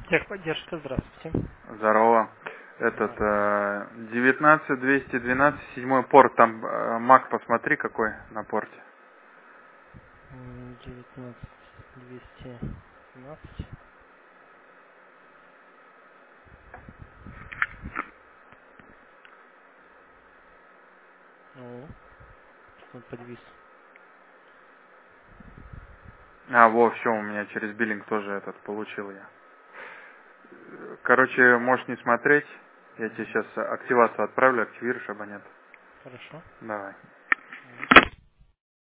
Техподдержка, здравствуйте. Здорово. Этот, 19212, седьмой порт, там Мак, посмотри, какой на порте. 19217. Ну, что подвис. Во, все, у меня через биллинг тоже этот получил я. Короче, можешь не смотреть. Я тебе сейчас активацию отправлю, активируешь абонент. Хорошо. Давай.